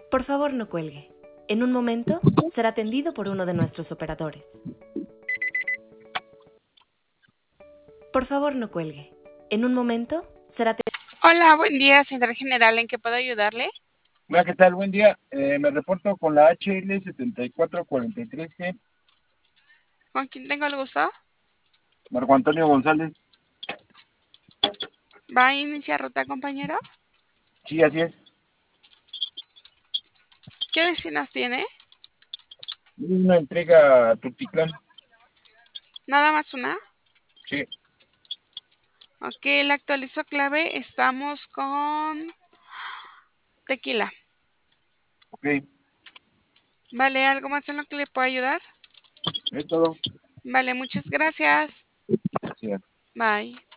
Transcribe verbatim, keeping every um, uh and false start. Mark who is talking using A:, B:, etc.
A: Por favor, no cuelgue. En un momento será atendido por uno de nuestros operadores. Por favor, no cuelgue. En un momento será atendido.
B: Hola, buen día, señor general. ¿En qué puedo ayudarle?
C: Hola, ¿qué tal? Buen día. Eh, me reporto con la H L setenta y cuatro cuarenta y tres G.
B: ¿Con quién tengo el gusto?
C: Marco Antonio González.
B: ¿Va a iniciar ruta, compañero?
C: Sí, así es.
B: ¿Qué destinos tiene?
C: Una entrega a Tultitlán.
B: ¿Nada más una?
C: Sí.
B: Ok, el actualizo clave. Estamos con tequila.
C: Ok.
B: Vale, ¿algo más en lo que le puedo ayudar?
C: Es todo.
B: Vale, muchas gracias.
C: Gracias.
B: Bye.